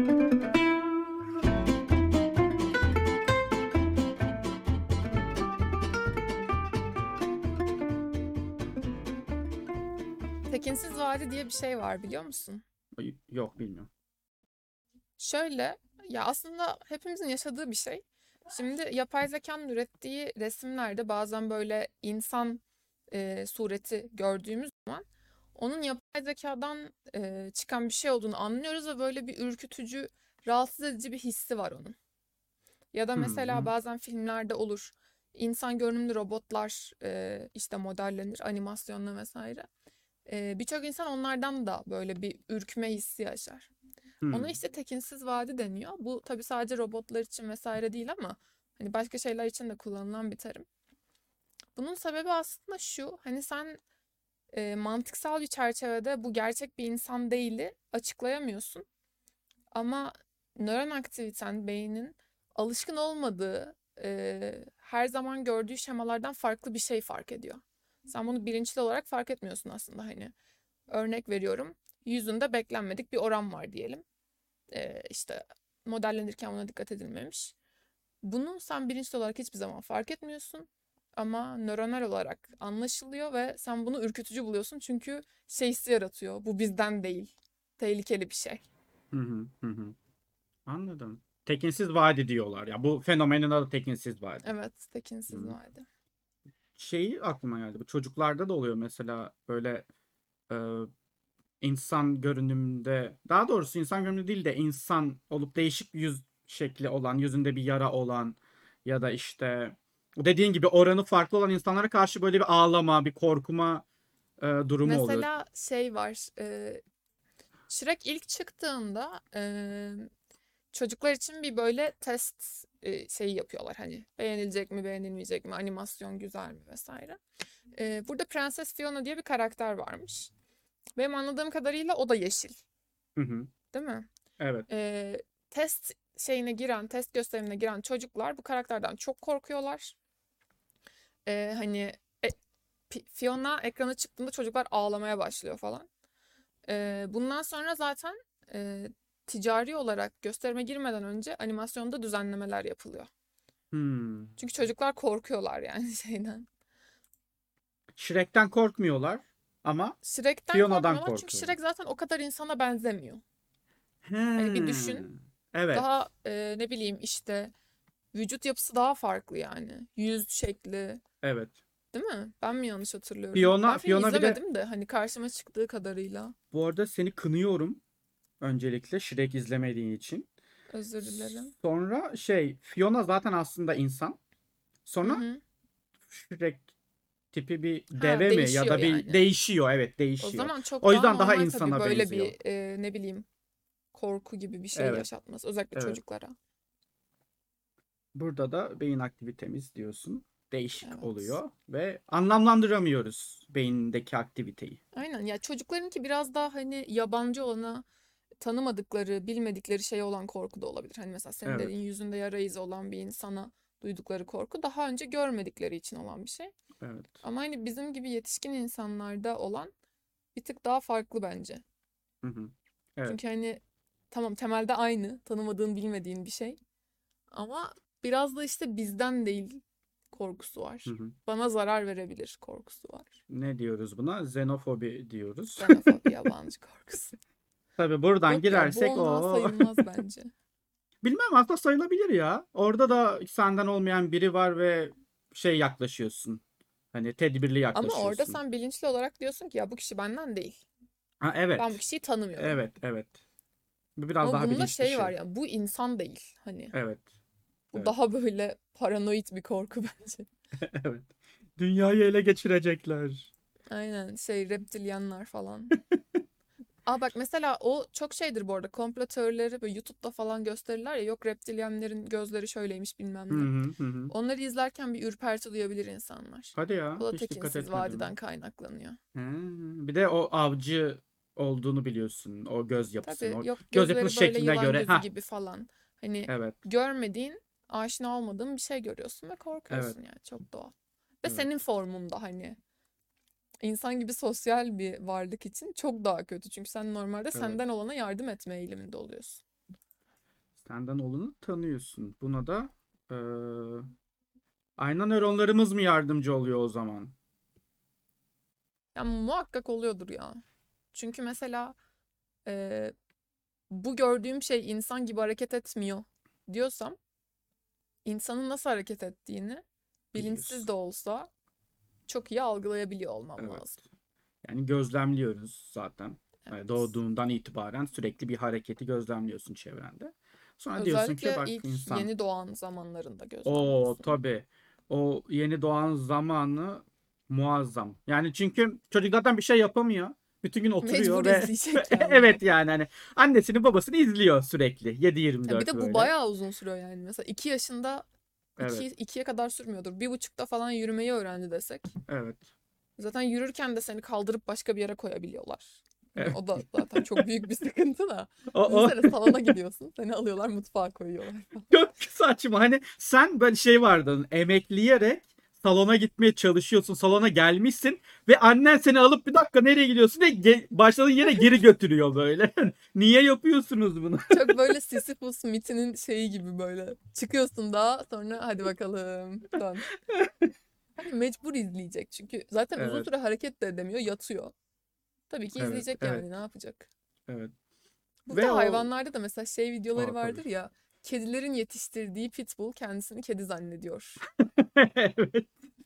Tekinsiz vadi diye bir şey var biliyor musun? Yok, bilmiyorum. Şöyle, ya aslında hepimizin yaşadığı bir şey. Şimdi yapay zekanın ürettiği resimlerde bazen böyle insan sureti gördüğümüz zaman onun yapay zekadan çıkan bir şey olduğunu anlıyoruz ve böyle bir ürkütücü, rahatsız edici bir hissi var onun. Ya da mesela Hı bazen filmlerde olur. İnsan görünümlü robotlar işte modellenir animasyonla vesaire. Birçok insan onlardan da böyle bir ürkme hissi yaşar. hı. Ona işte tekinsiz vadi deniyor. Bu tabii sadece robotlar için vesaire değil ama hani başka şeyler için de kullanılan bir terim. Bunun sebebi aslında şu. Hani sen mantıksal bir çerçevede bu gerçek bir insan değili açıklayamıyorsun. Ama nöron aktiviten, beynin alışkın olmadığı, her zaman gördüğü şemalardan farklı bir şey fark ediyor. Sen bunu bilinçli olarak fark etmiyorsun aslında hani. Örnek veriyorum. Yüzünde beklenmedik bir oran var diyelim. İşte modellenirken buna dikkat edilmemiş. Bunu sen bilinçli olarak hiçbir zaman fark etmiyorsun. Ama nöronal olarak anlaşılıyor ve sen bunu ürkütücü buluyorsun. Çünkü şey hissi yaratıyor. Bu bizden değil. Tehlikeli bir şey. Hı hı. Hı hı. Anladım. Tekinsiz vadi diyorlar. Ya bu fenomenin adı tekinsiz vadi. Evet, tekinsiz Hı. vardı. Şeyi aklıma geldi. Bu çocuklarda da oluyor mesela, böyle e, insan görünümde, daha doğrusu insan görünümü değil de insan olup değişik yüz şekli olan, yüzünde bir yara olan ya da işte dediğin gibi oranı farklı olan insanlara karşı böyle bir ağlama, bir korkma durumu oluyor. Mesela şey var. Shrek ilk çıktığında çocuklar için bir böyle test şeyi yapıyorlar. Hani beğenilecek mi, beğenilmeyecek mi, animasyon güzel mi vesaire. Burada Prenses Fiona diye bir karakter varmış. Benim anladığım kadarıyla o da yeşil, Hı hı. değil mi? Evet. Test şeyine giren, test gösterimine giren çocuklar bu karakterden çok korkuyorlar. Hani e, Fiona ekrana çıktığında çocuklar ağlamaya başlıyor falan. Bundan sonra zaten e, ticari olarak gösterime girmeden önce animasyonda düzenlemeler yapılıyor. Hmm. Çünkü çocuklar korkuyorlar yani şeyden. Shrek'ten korkmuyorlar ama Shrek'ten Fiona'dan korkmuyorlar çünkü korkuyorlar. Shrek zaten o kadar insana benzemiyor. Hani bir He. düşün, Evet. daha ne bileyim işte vücut yapısı daha farklı yani. Yüz şekli, Evet. değil mi? Ben mi yanlış hatırlıyorum? Ben Fiona, filmi Fiona bir de, izlemedim de hani karşıma çıktığı kadarıyla. bu arada seni kınıyorum öncelikle Shrek izlemediğin için. Özür dilerim. Sonra Fiona zaten aslında insan. Hı Sonra hı. Shrek tipi bir Ha, deve mi ya değişiyor da bir yani. değişiyor. Evet, O değişiyor. zaman çok O daha yüzden daha normal tabii insana böyle benziyor. bir ne bileyim korku gibi bir şey Evet. yaşatması özellikle Evet. çocuklara. Burada da beyin aktivitemiz diyorsun. Değişik Evet. oluyor ve anlamlandıramıyoruz beyindeki aktiviteyi. Aynen ya çocuklarınki biraz daha hani yabancı olana tanımadıkları, bilmedikleri şey olan korku da olabilir. Hani mesela senin Evet. dediğin yüzünde yara izi olan bir insana duydukları korku daha önce görmedikleri için olan bir şey. Evet. Ama hani bizim gibi yetişkin insanlarda olan bir tık daha farklı bence. Hı hı. Evet. Çünkü hani tamam temelde aynı, tanımadığın, bilmediğin bir şey. Ama biraz da işte bizden değil korkusu Hı var. hı. Bana zarar verebilir korkusu var. Ne diyoruz buna? Xenofobi diyoruz. Xenofobi, yabancı korkusu. Tabii buradan Yok ya bu girersek ondan o sayılmaz bence. bilmem, aslında sayılabilir ya. Orada da senden olmayan biri var ve yaklaşıyorsun. Hani tedbirli Ama orada yaklaşıyorsun. sen bilinçli olarak diyorsun ki ya bu kişi benden değil. Ha, Ben bu evet. kişiyi tanımıyorum. Evet, evet. Bu biraz Ama daha bunda bilinçli şey var şey. ya bu insan değil. Hani Evet. bu Evet. daha böyle paranoid bir korku bence. Evet. Dünyayı ele geçirecekler. Aynen şey reptilyanlar falan. Aa bak mesela o çok şeydir bu arada. Komplo teorileri böyle YouTube'da falan gösterirler ya. Yok reptilyenlerin gözleri şöyleymiş Hı bilmem ne. hı hı. Hı. Onları izlerken bir ürperti duyabilir insanlar. Hadi O ya, da hiç dikkat tekinsiz etmedim. vadiden kaynaklanıyor. Ha, bir de o avcı olduğunu biliyorsun. O göz yapısını. Tabii O yok göz yapısı gözleri böyle şekline yılan göre. gözü Ha, gibi falan. Hani evet. görmediğin, aşina olmadığın bir şey görüyorsun ve Evet. korkuyorsun yani çok doğal. Ve Evet. senin formunda hani insan gibi sosyal bir varlık için çok daha kötü. Çünkü sen normalde Evet. senden olana yardım etme eğiliminde oluyorsun. Senden olanı tanıyorsun. Buna da e, ayna nöronlarımız mı yardımcı oluyor o zaman? Ya muhakkak oluyordur ya. Çünkü mesela e, bu gördüğüm şey insan gibi hareket etmiyor diyorsam insanın nasıl hareket ettiğini bilinçsiz Biliyorsun. de olsa çok iyi algılayabiliyor olmam Evet. lazım. Yani gözlemliyoruz zaten. Evet. Doğduğundan itibaren sürekli bir hareketi gözlemliyorsun çevrende. Sonra diyorsun ki Özellikle bak ilk insan. yeni doğan zamanlarında O gözlemliyorsun. tabii. O yeni doğan zamanı muazzam. Yani çünkü çocuk zaten bir şey yapamıyor. Bütün gün oturuyor Mecbur ve izleyecek yani. evet yani hani annesini babasını izliyor sürekli Ya bir 7/24 de bu böyle. bayağı uzun sürüyor yani. Mesela 2 yaşında Evet. 2'ye kadar sürmüyordur. 1,5'ta falan yürümeyi öğrendi desek. Evet. Zaten yürürken de seni kaldırıp başka bir yere koyabiliyorlar. Hani Evet. o da zaten çok büyük bir sıkıntı da. O Düşünsene salona gidiyorsun. Seni alıyorlar mutfağa koyuyorlar falan. çok saçma. Hani sen böyle şey vardı. Emekleyerek salona gitmeye çalışıyorsun. Salona gelmişsin ve annen seni alıp bir dakika nereye gidiyorsun diye başladığın yere geri götürüyor böyle. Niye yapıyorsunuz bunu? Çok böyle Sisyphus mitinin şeyi gibi böyle. Çıkıyorsun da sonra hadi bakalım dön. Hani mecbur izleyecek çünkü zaten uzun Evet. süre hareket de edemiyor, yatıyor. Tabii ki Evet. izleyecek Evet. yani ne yapacak? Evet. Ve Burada o hayvanlarda da mesela şey videoları tabii. vardır ya. Kedilerin yetiştirdiği pitbull kendisini kedi zannediyor. Evet.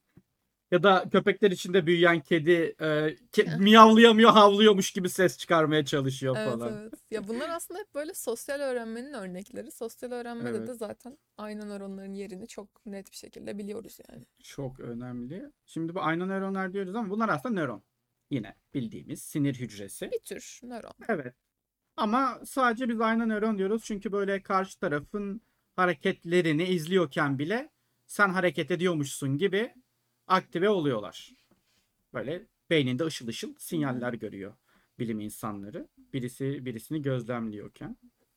Ya da köpekler içinde büyüyen kedi miyavlayamıyor, havlıyormuş gibi ses çıkarmaya çalışıyor Evet falan. evet. Ya bunlar aslında hep böyle sosyal öğrenmenin örnekleri. Sosyal öğrenmede Evet. de zaten ayna nöronların yerini çok net bir şekilde biliyoruz yani. Çok önemli. Şimdi bu ayna nöronlar diyoruz ama bunlar aslında nöron. Yine bildiğimiz sinir hücresi. Bir tür nöron. Evet. Ama sadece biz ayna nöron diyoruz çünkü böyle karşı tarafın hareketlerini izliyorken bile sen hareket ediyormuşsun gibi aktive oluyorlar. Böyle beyninde ışıl ışıl Hı hı. sinyaller görüyor bilim insanları. Birisi birisini gözlemliyorken.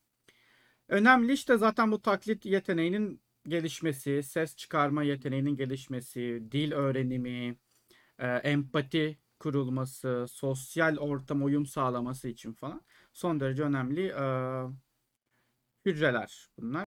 Önemli işte zaten bu taklit yeteneğinin gelişmesi, ses çıkarma yeteneğinin gelişmesi, dil öğrenimi, empati kurulması, sosyal ortam uyum sağlaması için falan son derece önemli hücreler bunlar.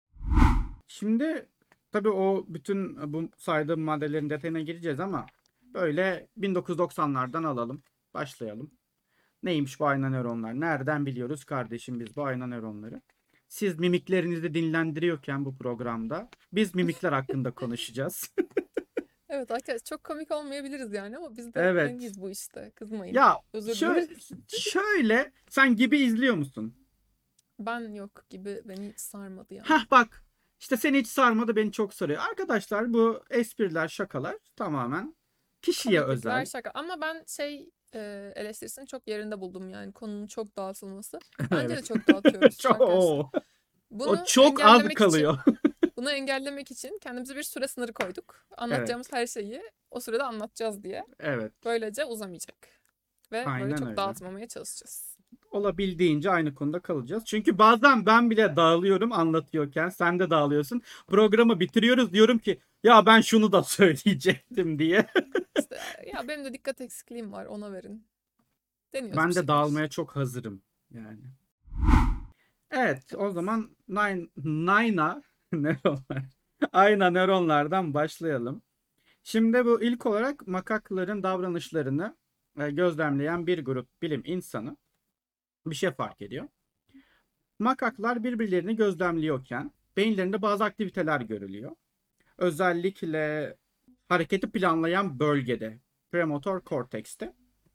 Şimdi tabii o bütün bu saydığım maddelerin detayına gireceğiz ama böyle 1990'lardan alalım, başlayalım. Neymiş bu ayna nöronlar? Nereden biliyoruz kardeşim biz bu ayna nöronları? Siz mimiklerinizi dinlendiriyorken bu programda biz mimikler hakkında konuşacağız. Evet arkadaşlar çok komik olmayabiliriz yani ama biz de Evet. yeniyiz bu işte. Kızmayın. Ya Özür şöyle, dileriz. şöyle sen gibi izliyor musun? Ben yok gibi beni hiç sarmadı yani. Hah bak işte seni hiç sarmadı beni çok sarıyor. Arkadaşlar bu espriler şakalar tamamen kişiye Komiklikler özel. şaka. Ama ben şey eleştirisini çok yerinde buldum yani konunun çok dağıtılması. Bence Evet. de çok dağıtıyoruz Çok, arkadaşlar. o Bunu çok az engellemek kalıyor. için bunu engellemek için kendimize bir süre sınırı koyduk. Evet. Anlatacağımız her şeyi o sürede anlatacağız diye. Evet. Böylece uzamayacak. Ve böyle Aynen çok öyle. dağıtmamaya çalışacağız. Olabildiğince aynı konuda kalacağız. Çünkü bazen ben bile dağılıyorum anlatıyorken sen de dağılıyorsun. Programı bitiriyoruz diyorum ki ya ben şunu da söyleyecektim diye. İşte ya benim de dikkat eksikliğim var ona verin. Deniyoruz bir Ben de şeyler. dağılmaya çok hazırım yani. Evet, o zaman Nayna nöronlar. Ayna nöronlardan başlayalım. Şimdi bu ilk olarak makakların davranışlarını gözlemleyen bir grup bilim insanı bir şey fark ediyor. Makaklar birbirlerini gözlemliyorken beyinlerinde bazı aktiviteler görülüyor. Özellikle hareketi planlayan bölgede, premotor kortekste.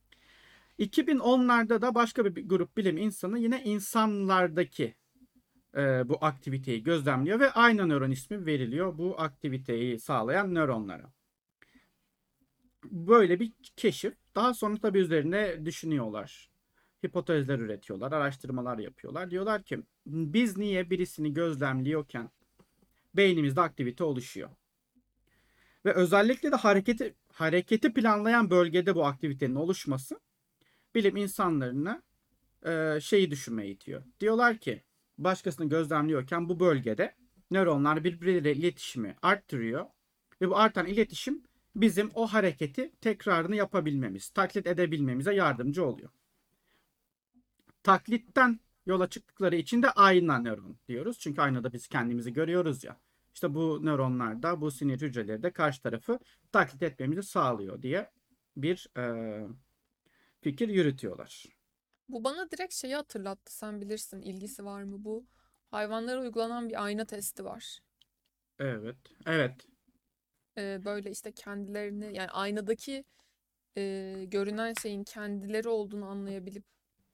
2010'larda da başka bir grup bilim insanı yine insanlardaki bu aktiviteyi gözlemliyor ve ayna nöron ismi veriliyor bu aktiviteyi sağlayan nöronlara. Böyle bir keşif. Daha sonra tabii üzerine düşünüyorlar. Hipotezler üretiyorlar, araştırmalar yapıyorlar. Diyorlar ki biz niye birisini gözlemliyorken beynimizde aktivite oluşuyor? Ve özellikle de hareketi planlayan bölgede bu aktivitenin oluşması bilim insanlarını şeyi düşünmeye itiyor. Diyorlar ki başkasını gözlemliyorken bu bölgede nöronlar birbirleriyle iletişimi arttırıyor ve bu artan iletişim bizim o hareketi tekrarını yapabilmemiz, taklit edebilmemize yardımcı oluyor. Taklitten Yola çıktıkları için de ayna nöron diyoruz. Çünkü aynada biz kendimizi görüyoruz ya. İşte bu nöronlar da bu sinir hücreleri de karşı tarafı taklit etmemizi sağlıyor diye bir fikir yürütüyorlar. Bu bana direkt şeyi hatırlattı. Sen bilirsin, ilgisi var mı bu? Hayvanlara uygulanan bir ayna testi var. Evet. Evet. Böyle işte kendilerini, yani aynadaki görünen şeyin kendileri olduğunu anlayabilip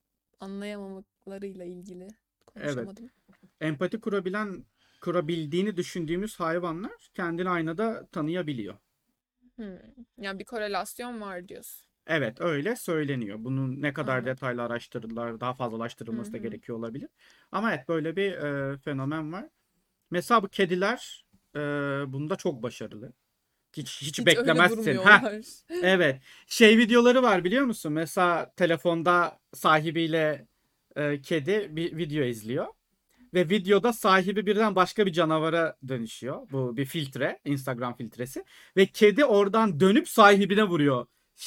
anlayamamaklarıyla ilgili Evet. konuşamadım. Empati kurabildiğini düşündüğümüz hayvanlar kendini aynada tanıyabiliyor. Hmm. Yani bir korelasyon var diyorsun. Evet, öyle söyleniyor. Bunun ne kadar Anladım. detaylı araştırılır, daha fazla Hı araştırılması da hı. gerekiyor olabilir. Ama evet, böyle bir fenomen var. Mesela bu kediler e, bunda çok başarılı. Hiç Hiç öyle beklemezsin. Ha, durmuyorlar. evet. Şey videoları var, biliyor musun? Mesela telefonda sahibiyle kedi bir video izliyor. Ve videoda sahibi birden başka bir canavara dönüşüyor. Bu bir filtre, Instagram filtresi. Ve kedi oradan dönüp sahibine vuruyor.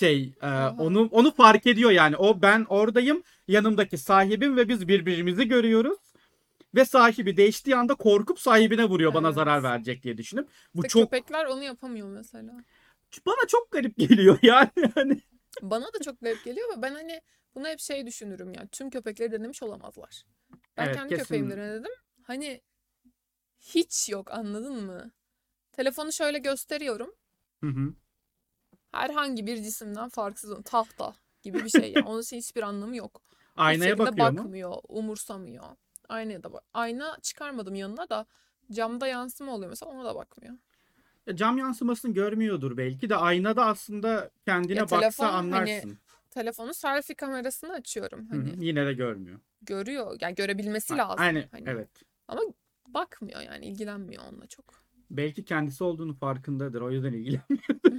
Oha. Onu fark ediyor yani. O, ben oradayım, yanımdaki sahibim ve biz birbirimizi görüyoruz. Ve sahibi değiştiği anda korkup sahibine vuruyor, bana zarar Evet. verecek diye düşünüp. Bu İşte çok, köpekler onu yapamıyor mesela. bana çok garip geliyor yani. Hani Bana da çok garip geliyor ve ben hani bunu hep şey düşünürüm ya. Tüm köpekleri denemiş olamazlar. Ben evet, kendi köpeğimde kesin. denedim. Hani hiç yok, anladın mı? Telefonu şöyle gösteriyorum. Hı hı. Herhangi bir cisimden farksız. Tahta gibi bir şey yani. Onun için hiçbir anlamı yok. Hiç Aynaya şekilde bakıyor mu? bakmıyor, umursamıyor. Aynaya da bak. Ayna çıkarmadım yanına da camda yansıma oluyor mesela, ona da bakmıyor. Cam yansımasını görmüyordur belki de, aynada aslında Ya kendine baksa telefon hani anlarsın. telefonu selfie kamerasını açıyorum Hı hı. hani. Yine de görmüyor. Görüyor. Yani görebilmesi lazım Aynı, hani. evet. Ama bakmıyor, yani ilgilenmiyor onunla çok. Belki kendisi olduğunu farkındadır. O yüzden ilgileniyor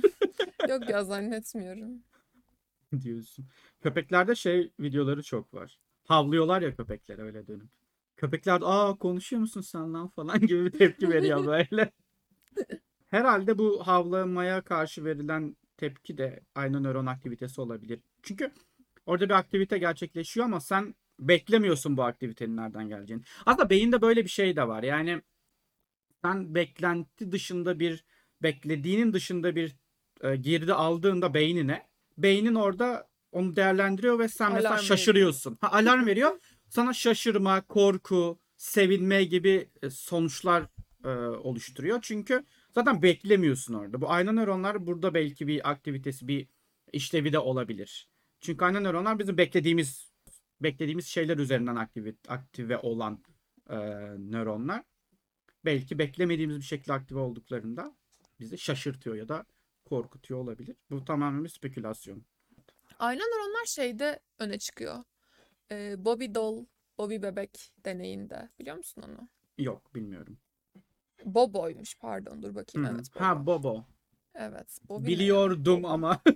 Yok ya, zannetmiyorum. diyorsun. Köpeklerde şey videoları çok var. Havlıyorlar ya köpekler, öyle dönüp. Köpekler de, aa, konuşuyor musun sen lan falan gibi bir tepki veriyor böyle. Herhalde bu havlamaya karşı verilen tepki de aynı nöron aktivitesi olabilir. Çünkü orada bir aktivite gerçekleşiyor ama sen beklemiyorsun bu aktivitenin nereden geleceğini. Aslında beyinde böyle bir şey de var. Yani sen beklediğinin dışında bir girdi aldığında beynine, beynin orada onu değerlendiriyor ve sen mesela Alarm veriyor. şaşırıyorsun. Ha, alarm veriyor. Sana şaşırma, korku, sevinme gibi sonuçlar oluşturuyor. Çünkü zaten beklemiyorsun orada. Bu ayna nöronlar burada belki bir aktivitesi, bir işlevi de olabilir. Çünkü ayna nöronlar bizim beklediğimiz şeyler üzerinden aktive olan e, nöronlar. Belki beklemediğimiz bir şekilde aktive olduklarında bizi şaşırtıyor ya da korkutuyor olabilir. Bu tamamen bir spekülasyon. Aynen, onlar şeyde öne çıkıyor. Bobby doll, Bobby bebek deneyinde. Biliyor musun onu? Yok, bilmiyorum. Bobo'ymuş, pardon, dur Hı bakayım, hı. evet, Ha, Bobo. Bobo. Evet, Bobby ne ya? Biliyordum Bobo. ama.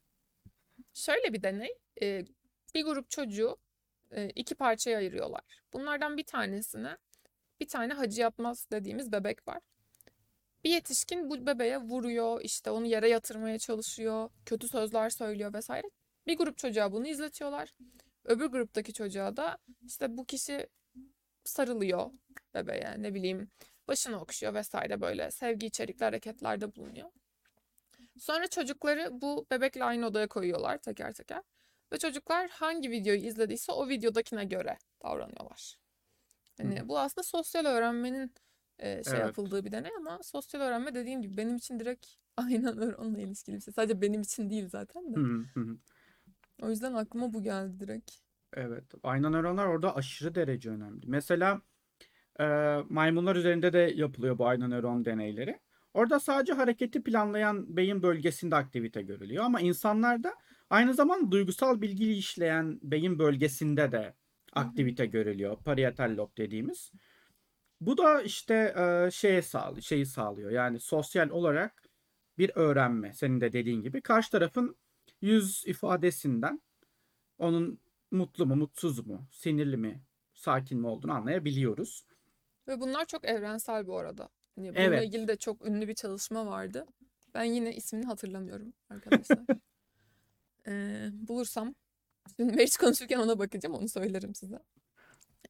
Şöyle bir deney. Bir grup çocuğu iki parçaya ayırıyorlar. Bunlardan bir tanesine bir tane Hacı Yatmaz dediğimiz bebek var. Bir yetişkin bu bebeğe vuruyor, işte onu yere yatırmaya çalışıyor, kötü sözler söylüyor vesaire. Bir grup çocuğa bunu izletiyorlar. Öbür gruptaki çocuğa da işte bu kişi sarılıyor bebeğe, ne bileyim, başını okşuyor vesaire, böyle sevgi içerikli hareketlerde bulunuyor. Sonra çocukları bu bebekle aynı odaya koyuyorlar teker teker. Ve çocuklar hangi videoyu izlediyse o videodakine göre davranıyorlar. Hani bu aslında sosyal öğrenmenin şey Evet. yapıldığı bir deney, ama sosyal öğrenme dediğim gibi benim için direkt aynen nöronla ilişkili bir şey. Sadece benim için değil zaten Hı de. hı, hı hı. O yüzden aklıma bu geldi direkt. Evet. Ayna nöronlar orada aşırı derece önemli. Mesela e, maymunlar üzerinde de yapılıyor bu ayna nöron deneyleri. Orada sadece hareketi planlayan beyin bölgesinde aktivite görülüyor ama insanlarda aynı zamanda duygusal bilgiyi işleyen beyin bölgesinde de Hı hı. aktivite görülüyor. Parietal lob dediğimiz. Bu da işte şeyi sağlıyor. Yani sosyal olarak bir öğrenme. Senin de dediğin gibi. Karşı tarafın yüz ifadesinden onun mutlu mu, mutsuz mu, sinirli mi, sakin mi olduğunu anlayabiliyoruz. Ve bunlar çok evrensel bu arada. Hani bununla Evet. ilgili de çok ünlü bir çalışma vardı. Ben yine ismini hatırlamıyorum arkadaşlar. Bulursam, şimdi Meriç konuşurken ona bakacağım, onu söylerim size.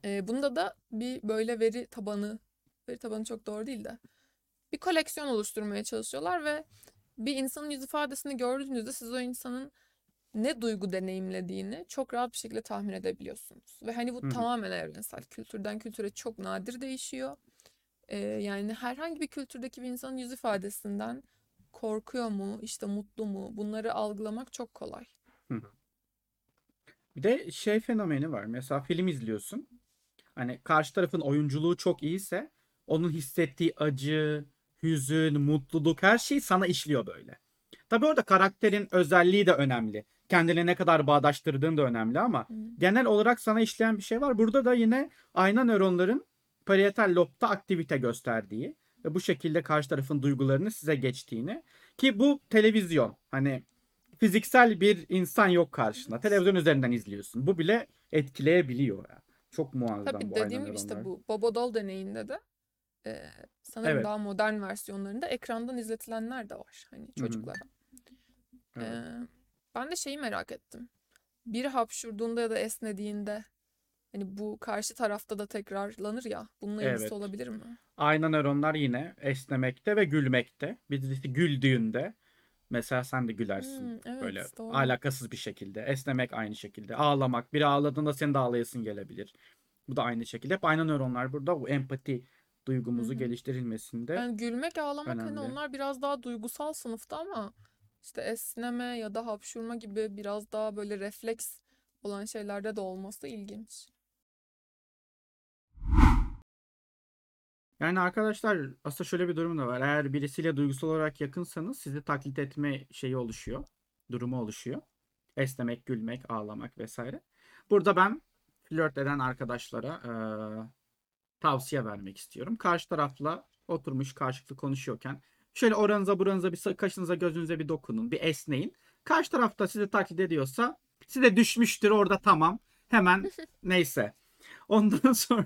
Bunda da bir böyle veri tabanı çok doğru değil de bir koleksiyon oluşturmaya çalışıyorlar ve bir insanın yüz ifadesini gördüğünüzde siz o insanın ne duygu deneyimlediğini çok rahat bir şekilde tahmin edebiliyorsunuz. Ve hani bu Hı hı. tamamen evrensel. Kültürden kültüre çok nadir değişiyor. Yani herhangi bir kültürdeki bir insanın yüz ifadesinden korkuyor mu, işte mutlu mu, bunları algılamak çok kolay. Hı hı. Bir de şey fenomeni var. Mesela film izliyorsun. Hani karşı tarafın oyunculuğu çok iyiyse onun hissettiği acı, hüzün, mutluluk her şey sana işliyor böyle. Tabii orada karakterin özelliği de önemli. Kendine ne kadar bağdaştırdığın da önemli ama Hı. genel olarak sana işleyen bir şey var. Burada da yine ayna nöronların parietal lobda aktivite gösterdiği ve bu şekilde karşı tarafın duygularını size geçtiğini, ki bu televizyon, hani fiziksel bir insan yok karşında. Evet. Televizyon üzerinden izliyorsun. Bu bile etkileyebiliyor ya. Çok muazzam Tabii bu ayna dediğim gibi işte nöronlar. bu Bobodol deneyinde de e, sanırım Evet. daha modern versiyonlarında ekrandan izletilenler de var. Hani Hı hı. çocuklara. E, Evet. Ben de şeyi merak ettim. Biri hapşurduğunda ya da esnediğinde hani bu karşı tarafta da tekrarlanır ya. Bununla ilgisi Evet. olabilir mi? Ayna nöronlar yine esnemekte ve gülmekte. Birisi güldüğünde mesela sen de gülersin. Böyle Evet doğru. alakasız bir şekilde. Esnemek aynı şekilde. Ağlamak. Biri ağladığında senin de ağlayasın gelebilir. Bu da aynı şekilde. Hep ayna nöronlar burada bu empati Hı duygumuzu hı. geliştirilmesinde Yani gülmek, ağlamak hani önemli. onlar biraz daha duygusal sınıfta ama işte esneme ya da hapşurma gibi biraz daha böyle refleks olan şeylerde de olması ilginç. Yani arkadaşlar aslında şöyle bir durum da var. Eğer birisiyle duygusal olarak yakınsanız sizi taklit etme şeyi oluşuyor. Durumu oluşuyor. Esnemek, gülmek, ağlamak vesaire. Burada ben flört eden arkadaşlara tavsiye vermek istiyorum. Karşı tarafla oturmuş karşılıklı konuşuyorken şöyle oranıza buranıza bir kaşınıza gözünüze bir dokunun, bir esneyin. Karşı tarafta sizi taklit ediyorsa size düşmüştür orada, tamam. Hemen neyse. Ondan sonra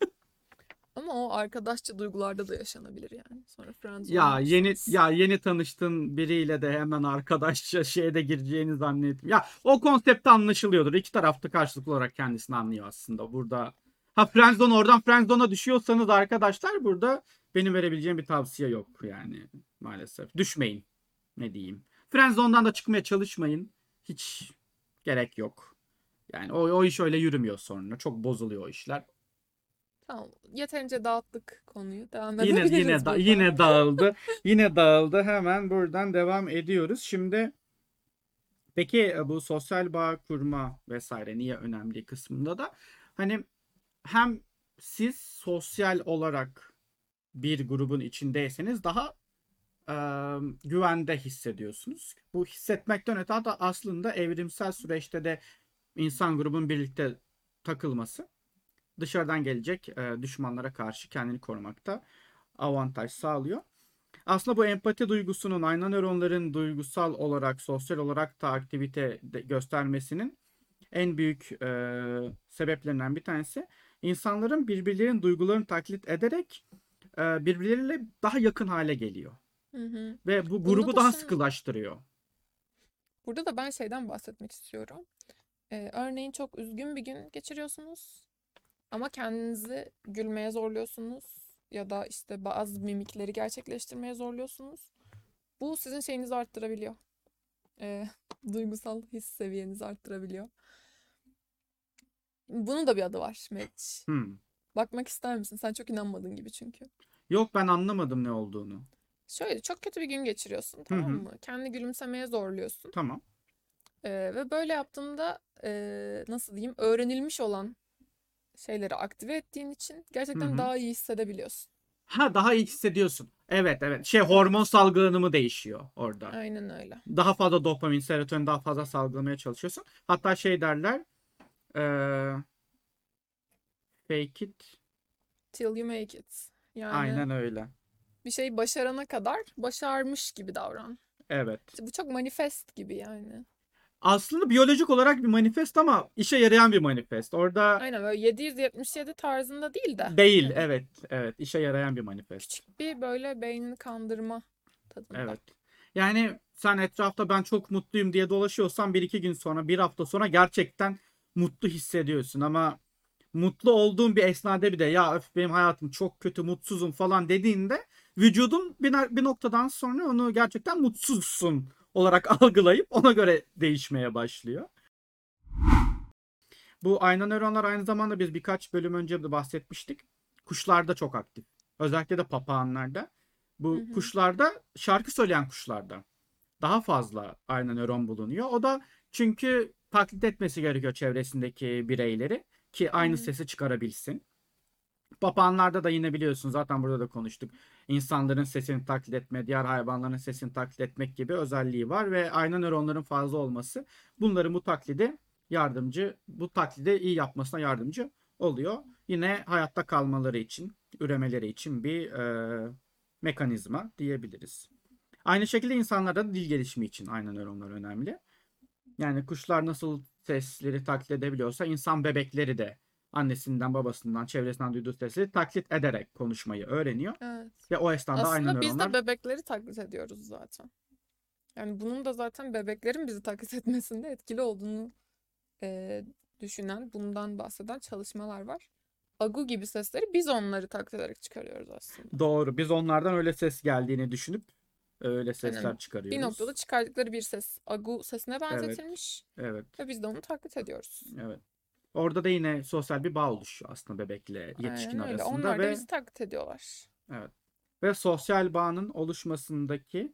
Ama o arkadaşça duygularda da yaşanabilir yani. Sonra friendzone ya yeni olursanız. ya yeni tanıştığın biriyle de hemen arkadaşça şeye de gireceğini zannetmiyorum. Ya o konsepte anlaşılıyordur. İki tarafta karşılıklı olarak kendisini anlıyor aslında. Burada ha friendzone, oradan friendzone'a düşüyorsanız arkadaşlar burada benim verebileceğim bir tavsiye yok yani maalesef. Düşmeyin. Ne diyeyim. Friendzone'dan da çıkmaya çalışmayın. Hiç gerek yok. Yani o iş öyle yürümüyor sonra. Çok bozuluyor o işler. Tamam. Yeterince dağıttık konuyu. Devam Yine edebiliriz buradan. yine dağıldı. Yine dağıldı. Hemen buradan devam ediyoruz. Şimdi peki bu sosyal bağ kurma vesaire niye önemli kısmında da hani hem siz sosyal olarak bir grubun içindeyseniz daha e, güvende hissediyorsunuz. Bu hissetmekten öte da aslında evrimsel süreçte de insan grubun birlikte takılması dışarıdan gelecek düşmanlara karşı kendini korumakta avantaj sağlıyor. Aslında bu empati duygusunun ayna nöronların duygusal olarak, sosyal olarak da aktivite göstermesinin en büyük sebeplerinden bir tanesi insanların birbirlerinin duygularını taklit ederek birbirleriyle daha yakın hale geliyor. Hı hı. Ve bu Bunda grubu da daha şunu, sıkılaştırıyor. burada da ben şeyden bahsetmek istiyorum. Örneğin çok üzgün bir gün geçiriyorsunuz ama kendinizi gülmeye zorluyorsunuz ya da işte bazı mimikleri gerçekleştirmeye zorluyorsunuz. Bu sizin şeyinizi arttırabiliyor. Ee, Duygusal his seviyenizi arttırabiliyor. Bunun da bir adı var, Meriç. Hmm. Bakmak ister misin? Sen çok inanmadın gibi çünkü. Yok, ben anlamadım ne olduğunu. Şöyle çok kötü bir gün geçiriyorsun, Hı tamam hı. mı? Kendini gülümsemeye zorluyorsun. Tamam. Ve böyle yaptığında nasıl diyeyim, öğrenilmiş olan şeyleri aktive ettiğin için Hı gerçekten hı. daha iyi hissedebiliyorsun. Ha, daha iyi hissediyorsun. Evet, evet. Şey, hormon Evet, salgılanımı değişiyor orada. aynen öyle. Daha fazla dopamin, serotonin daha fazla salgılamaya çalışıyorsun. Hatta şey derler, eee, fake it. Till you make it. Yani Aynen öyle. bir şeyi başarana kadar başarmış gibi davran. Evet. İşte bu çok manifest gibi yani. Aslında biyolojik olarak bir manifest ama işe yarayan bir manifest. Orada Aynen böyle 777 tarzında değil de değil. hani Evet. Evet. İşe yarayan bir manifest. küçük bir böyle beynini kandırma tadında. Evet. Yani sen etrafta ben çok mutluyum diye dolaşıyorsan bir iki gün sonra, bir hafta sonra gerçekten mutlu hissediyorsun ama mutlu olduğun bir esnada bir de ya öf benim hayatım çok kötü, mutsuzum falan dediğinde vücudun bir noktadan sonra onu gerçekten mutsuzsun olarak algılayıp ona göre değişmeye başlıyor. Bu ayna nöronlar aynı zamanda biz birkaç bölüm önce de bahsetmiştik. Kuşlarda çok aktif. Özellikle de papağanlarda. Hı Bu hı. kuşlarda, şarkı söyleyen kuşlarda daha fazla ayna nöron bulunuyor. O da çünkü taklit etmesi gerekiyor çevresindeki bireyleri ki Hı aynı hı. sesi çıkarabilsin. Papağanlarda da yine biliyorsun, zaten burada da konuştuk. İnsanların sesini taklit etme, diğer hayvanların sesini taklit etmek gibi özelliği var ve ayna nöronların fazla olması bunların bu taklidi iyi yapmasına yardımcı oluyor. Yine hayatta kalmaları için, üremeleri için bir mekanizma diyebiliriz. Aynı şekilde insanlarda da dil gelişimi için ayna nöronlar önemli. Yani kuşlar nasıl sesleri taklit edebiliyorsa insan bebekleri de annesinden, babasından, çevresinden duyduğu sesleri taklit ederek konuşmayı öğreniyor. Evet. Ve o esnada ayna Aslında biz de nöronlar bebekleri taklit ediyoruz zaten. Yani bunun da zaten bebeklerin bizi taklit etmesinde etkili olduğunu e, düşünen, bundan bahseden çalışmalar var. Agu gibi sesleri biz onları taklit ederek çıkarıyoruz aslında. doğru. Biz onlardan öyle ses geldiğini düşünüp öyle Yani sesler bir noktada çıkarıyoruz. çıkardıkları bir ses agu sesine Evet, benzetilmiş evet, ve biz de onu taklit ediyoruz. evet. Orada da yine sosyal bir bağ oluşuyor aslında bebekle yetişkin Aynen öyle. arasında Onlar da ve bizi taklit ediyorlar. evet. Ve sosyal bağın oluşmasındaki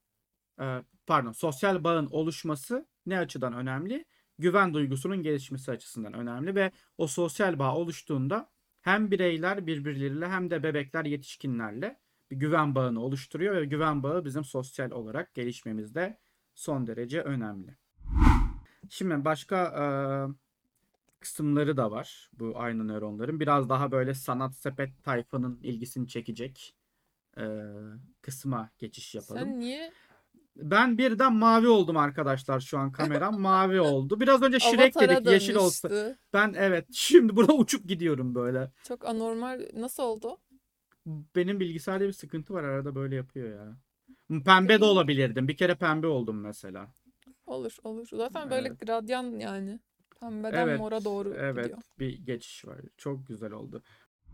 sosyal bağın oluşması ne açıdan önemli? Güven duygusunun gelişmesi açısından önemli ve o sosyal bağ oluştuğunda hem bireyler birbirleriyle hem de bebekler yetişkinlerle bir güven bağını oluşturuyor ve güven bağı bizim sosyal olarak gelişmemizde son derece önemli. Şimdi başka kısımları da var bu aynı nöronların. Biraz daha böyle sanat sepet tayfanın ilgisini çekecek e, kısma geçiş yapalım. Sen niye Ben birden mavi oldum arkadaşlar, şu an kameram mavi oldu. Biraz önce Shrek dedik Avatar'a yeşil olsa. dönüştü? Ben evet şimdi burada uçup gidiyorum böyle. Çok anormal. Nasıl oldu? Benim bilgisayarda bir sıkıntı var, arada böyle yapıyor ya. Pembe de Peki olabilirdim. Bir kere pembe oldum mesela. olur olur. Zaten böyle Evet. gradyan yani. Pembeden Evet. mora doğru Evet. gidiyor. Bir geçiş var. Çok güzel oldu.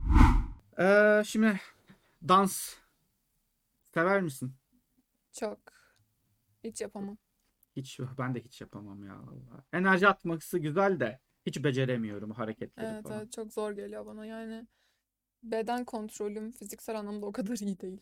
Şimdi dans sever misin? Çok. Hiç yapamam. Hiç, ben de hiç yapamam ya vallahi. Enerji atması güzel de hiç beceremiyorum hareketleri Evet falan. evet çok zor geliyor bana. Yani beden kontrolüm fiziksel anlamda o kadar iyi değil.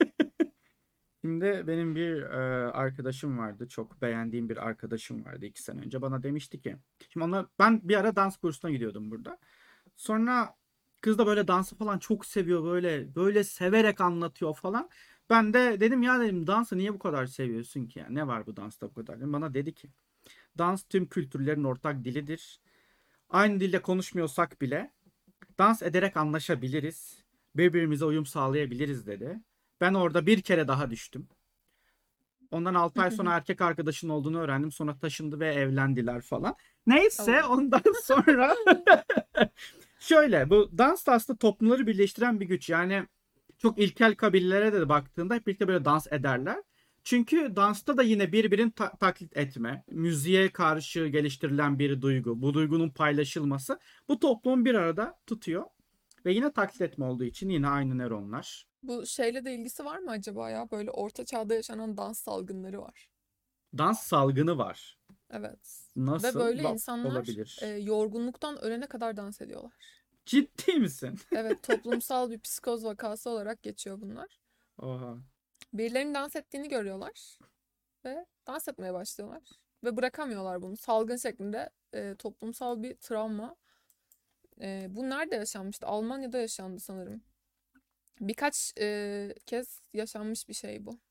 Şimdi benim bir arkadaşım vardı. Çok beğendiğim bir arkadaşım vardı 2 sene önce. Bana demişti ki. Şimdi ben bir ara dans kursuna gidiyordum burada. Sonra kız da böyle dansı falan çok seviyor. Böyle severek anlatıyor falan. Ben de dedim ya, dedim dansı niye bu kadar seviyorsun ki? Yani ne var bu dansta bu kadar? Dedim. Bana dedi ki dans tüm kültürlerin ortak dilidir. Aynı dilde konuşmuyorsak bile dans ederek anlaşabiliriz. Birbirimize uyum sağlayabiliriz dedi. Ben orada bir kere daha düştüm. Ondan 6 ay sonra erkek arkadaşın olduğunu öğrendim. Sonra taşındı ve evlendiler falan. Neyse, Oo. ondan sonra şöyle, bu dans da aslında toplumları birleştiren bir güç. Yani çok ilkel kabilelere de baktığında hep birlikte böyle dans ederler. Çünkü dansta da yine birbirini taklit etme, müziğe karşı geliştirilen bir duygu, bu duygunun paylaşılması bu toplumu bir arada tutuyor. Ve yine taklit etme olduğu için yine aynı nöronlar. Bu şeyle de ilgisi var mı acaba ya? Böyle orta çağda yaşanan dans salgınları var. Dans salgını var. Evet. Ve Nasıl? böyle insanlar Olabilir. yorgunluktan ölene kadar dans ediyorlar. Ciddi misin? Evet, toplumsal bir psikoz vakası olarak geçiyor bunlar. Oha. Birilerinin dans ettiğini görüyorlar ve dans etmeye başlıyorlar. Ve bırakamıyorlar bunu. Salgın şeklinde toplumsal bir travma. Bu nerede yaşanmıştı? Almanya'da yaşandı sanırım. Birkaç kez yaşanmış bir şey bu.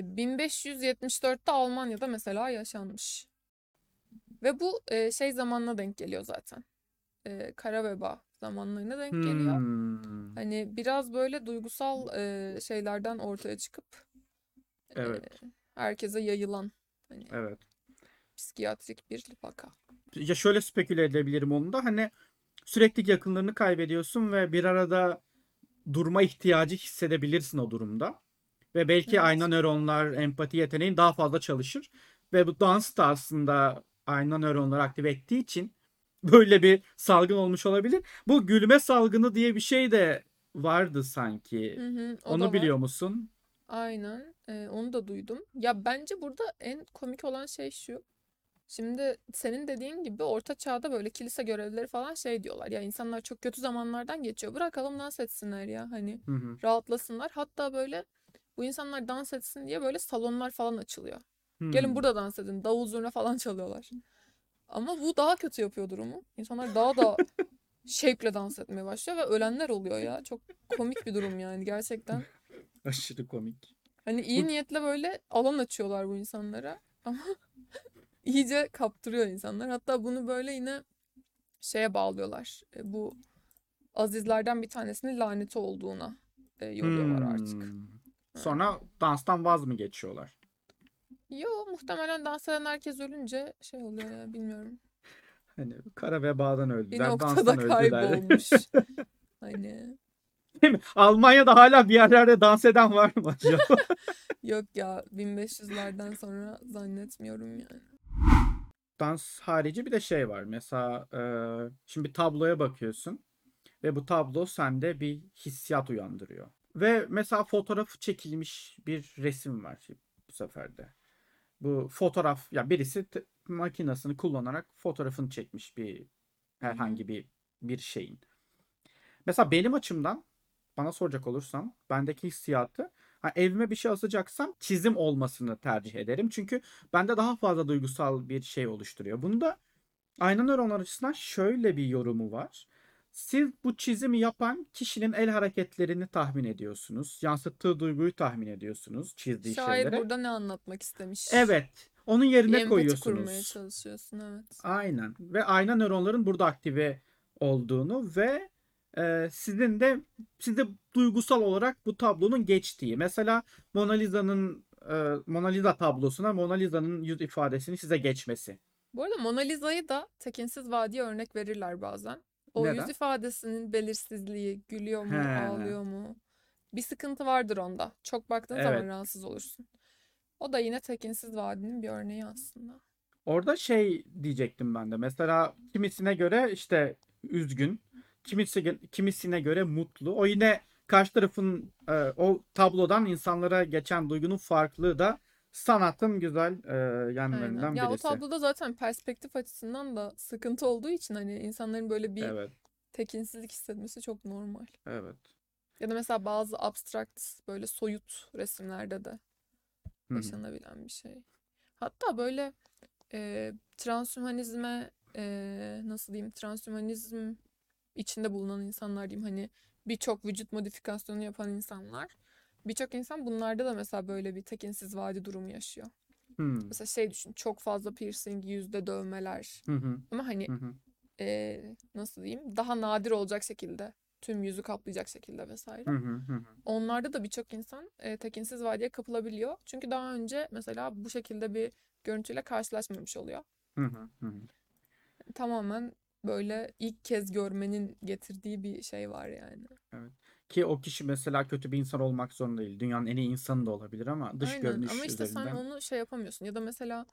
1574'te Almanya'da mesela yaşanmış. Ve bu şey zamanına denk geliyor zaten. Kara veba zamanlarına denk geliyor. Hmm. Hani biraz böyle duygusal şeylerden ortaya çıkıp e, Evet. herkese yayılan hani Evet. psikiyatrik bir vaka. Ya şöyle speküle edebilirim onu da. Hani sürekli yakınlarını kaybediyorsun ve bir arada durma ihtiyacı hissedebilirsin o durumda. Ve belki ayna Evet. nöronlar, empati yeteneğin daha fazla çalışır. Ve bu dans da aslında ayna nöronları aktive ettiği için böyle bir salgın olmuş olabilir. Bu gülme salgını diye bir şey de vardı sanki. Hı hı, o Onu da var. biliyor musun? Aynen. Onu da duydum. Ya bence burada en komik olan şey şu. Şimdi senin dediğin gibi orta çağda böyle kilise görevlileri falan şey diyorlar. Ya insanlar çok kötü zamanlardan geçiyor. Bırakalım dans etsinler ya. Hani Hı hı. rahatlasınlar. Hatta böyle bu insanlar dans etsin diye böyle salonlar falan açılıyor. Gelin Hmm. burada dans edin. Davul zurna falan çalıyorlar. Ama bu daha kötü yapıyor durumu. İnsanlar daha da şevkle dans etmeye başlıyor ve ölenler oluyor ya. Çok komik bir durum yani gerçekten. Aşırı komik. Hani iyi Bu niyetle böyle alan açıyorlar bu insanlara. Ama iyice kaptırıyor insanlar. Hatta bunu böyle yine şeye bağlıyorlar. Bu azizlerden bir tanesinin laneti olduğuna yoruyorlar artık. hmm. Aynen. Sonra danstan vaz mı geçiyorlar? Yo, muhtemelen dans eden herkes ölünce şey oluyor ya, bilmiyorum. Hani kara vebadan Bir öldüler, noktada danstan öldüler. kaybolmuş. Hani Değil mi? Almanya'da hala bir yerlerde dans eden var mı acaba? yok ya, 1500'lerden sonra zannetmiyorum yani. Dans harici bir de şey var. Mesela şimdi bir tabloya bakıyorsun ve bu tablo sende bir hissiyat uyandırıyor. Ve mesela fotoğrafı çekilmiş bir resim var bu sefer de. Bu fotoğraf ya birisi makinesini kullanarak fotoğrafını çekmiş bir Hı hı. herhangi bir şeyin. Mesela benim açımdan bana soracak olursan bendeki hissiyatı evime bir şey asacaksam çizim olmasını tercih ederim. Çünkü bende daha fazla duygusal bir şey oluşturuyor. Bunu da ayna nöronlar açısından şöyle bir yorumu var. Siz bu çizimi yapan kişinin el hareketlerini tahmin ediyorsunuz. Yansıttığı duyguyu tahmin ediyorsunuz çizdiği Şair şeylere. burada ne anlatmak istemiş? Evet, onun Bir yerine empati kurmaya koyuyorsunuz. çalışıyorsun, evet. Aynen. Ve ayna nöronların burada aktive olduğunu ve sizin de size duygusal olarak bu tablonun geçtiği. Mesela Mona Lisa tablosuna Mona Lisa'nın yüz ifadesini size geçmesi. Bu arada Mona Lisa'yı da Tekinsiz Vadi'ye örnek verirler bazen. O yüz Neden? ifadesinin belirsizliği, gülüyor mu, He, ağlıyor mu? Bir sıkıntı vardır onda. Çok baktığın zaman evet. rahatsız olursun. O da yine Tekinsiz Vadi'nin bir örneği aslında. Orada şey diyecektim ben de. Mesela kimisine göre işte üzgün, kimisine göre mutlu. O yine karşı tarafın o tablodan insanlara geçen duygunun farklılığı da sanatın güzel Aynen. yanlarından Ya o birisi. tabloda zaten perspektif açısından da sıkıntı olduğu için hani insanların böyle bir Evet, tekinsizlik hissetmesi çok normal. evet. Ya da mesela bazı abstrakt böyle soyut resimlerde de Hı hı. yaşanabilen bir şey. Hatta böyle transhümanizme nasıl diyeyim, transhümanizm içinde bulunan insanlar diyeyim, hani birçok vücut modifikasyonu yapan insanlar, birçok insan bunlarda da mesela böyle bir tekinsiz vadi durumu yaşıyor. Hı Mesela şey düşün, çok fazla piercing, yüzde dövmeler, hı hı ama hani hı hı nasıl diyeyim, daha nadir olacak şekilde, tüm yüzü kaplayacak şekilde hı vesaire. hı hı Onlarda da birçok insan tekinsiz vadiye kapılabiliyor. Çünkü daha önce mesela bu şekilde bir görüntüyle karşılaşmamış oluyor. hı hı hı. Tamamen böyle ilk kez görmenin getirdiği bir şey var yani. Evet. Ki o kişi mesela kötü bir insan olmak zorunda değil. Dünyanın en iyi insanı da olabilir ama dış Aynen, ama görünüş işte sen üzerinden. onu şey yapamıyorsun. Ya da mesela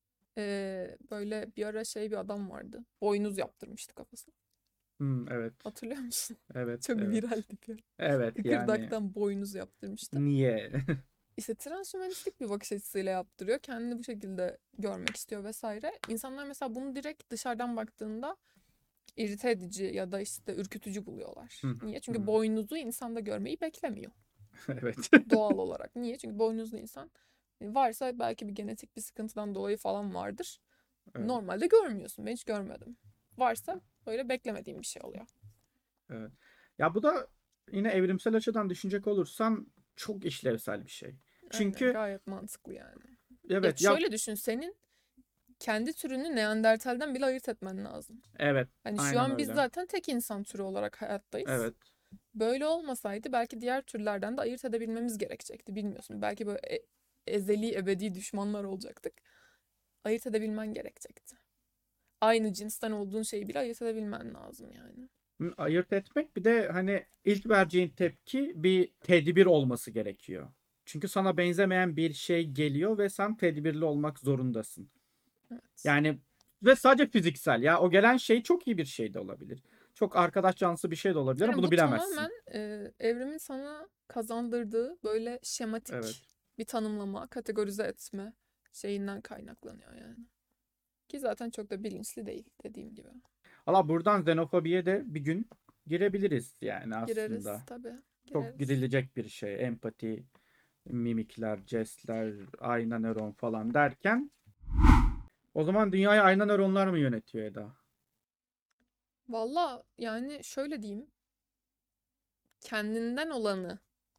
böyle bir ara şey bir adam vardı. Boynuz yaptırmıştı kafasına. Hı, evet. Hatırlıyor musun? Evet, Çok evet. viraldi bir ara. Evet yani Kıkırdaktan boynuz yaptırmıştı. niye? İşte transhümanistik bir bakış açısıyla yaptırıyor. Kendini bu şekilde görmek istiyor vesaire. İnsanlar mesela bunu direkt dışarıdan baktığında irite edici ya da işte ürkütücü Hı buluyorlar. hı, Niye? Çünkü hı. boynuzu insanda görmeyi beklemiyor Evet. doğal olarak. Niye? Çünkü boynuzlu insan varsa belki bir genetik bir sıkıntıdan dolayı falan vardır. Evet, Normalde görmüyorsun. Ben hiç görmedim. Varsa böyle beklemediğim bir şey oluyor. evet. Ya bu da yine evrimsel açıdan düşünecek olursan çok işlevsel bir şey. Aynen, Çünkü gayet mantıklı yani. Ya evet ya şöyle düşün, senin kendi türünü Neandertal'den bile ayırt etmen lazım. evet Hani şu aynen an biz öyle. zaten tek insan türü olarak hayattayız. Evet. Böyle olmasaydı belki diğer türlerden de ayırt edebilmemiz gerekecekti. Bilmiyorsun. Belki böyle ezeli ebedi düşmanlar olacaktık. Ayırt edebilmen gerekecekti. Aynı cinsten olduğun şeyi bile ayırt edebilmen lazım yani. Ayırt etmek bir de hani ilk vereceğin tepki bir tedbir olması gerekiyor. Çünkü sana benzemeyen bir şey geliyor ve sen tedbirli olmak zorundasın. Evet. Yani ve sadece fiziksel. Ya o gelen şey çok iyi bir şey de olabilir. Çok arkadaş canlısı bir şey de olabilir ama Yani bunu bu bilemezsin. tamamen evrimin sana kazandırdığı böyle Evet. şematik bir tanımlama, kategorize etme şeyinden kaynaklanıyor yani. Ki zaten çok da bilinçli değil dediğim gibi. Valla buradan xenofobiye de bir gün girebiliriz yani Gireriz aslında. tabii, Çok gireriz. girilecek bir şey. Empati, mimikler, jestler, ayna nöron falan derken o zaman dünyayı ayna nöronlar mı yönetiyor Eda? Valla yani şöyle diyeyim, kendinden olanı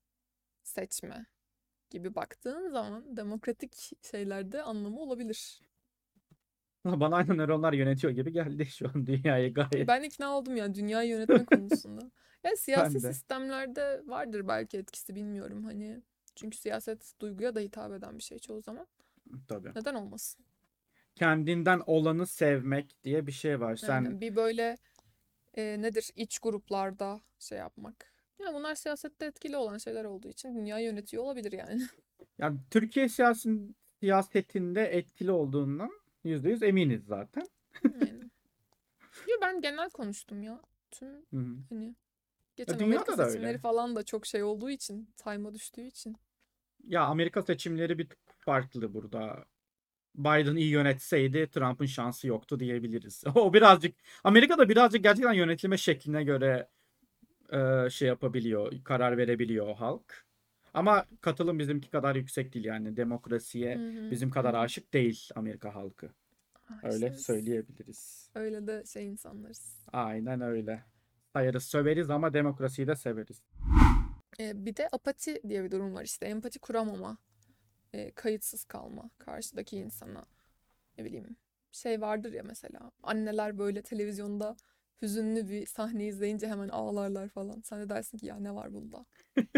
seçme gibi baktığın zaman demokratik şeylerde anlamı olabilir. Bana ayna nöronlar yönetiyor gibi geldi şu an dünyayı gayet. Ben ikna oldum ya dünyayı yönetme konusunda. Ya siyasi Ben de. sistemlerde vardır belki etkisi bilmiyorum hani. Çünkü siyaset duyguya da hitap eden bir şey çoğu zaman. Tabii. Neden olmasın? Kendinden olanı sevmek diye bir şey var. Sen Aynen bir böyle nedir iç gruplarda şey yapmak. Ya bunlar siyasette etkili olan şeyler olduğu için dünyayı yönetiyor olabilir yani. yani Türkiye siyasetinde etkili olduğundan %100 eminiz zaten. Aynen. Yo, ben genel konuştum ya. Tüm Hı hı. hani geçen Amerika Dünyada da seçimleri öyle. falan da çok şey olduğu için, sayma düştüğü için. Ya Amerika seçimleri bir tık farklı burada. Biden iyi yönetseydi Trump'ın şansı yoktu diyebiliriz. O birazcık Amerika'da birazcık gerçekten yönetilme şekline göre şey yapabiliyor, karar verebiliyor halk. Ama katılım bizimki kadar yüksek değil yani demokrasiye Hı hı, bizim hı kadar hı. aşık değil Amerika halkı. İşte Öyle biz söyleyebiliriz. öyle de şey insanlarız. Aynen öyle. Sayarız, söveriz ama demokrasiyi de severiz. Bir de apati diye bir durum var işte. Empati kuramama, kayıtsız kalma karşıdaki insana. Ne bileyim şey vardır ya mesela. Anneler böyle televizyonda hüzünlü bir sahne izleyince hemen ağlarlar falan. Sen de dersin ki ya ne var bunda?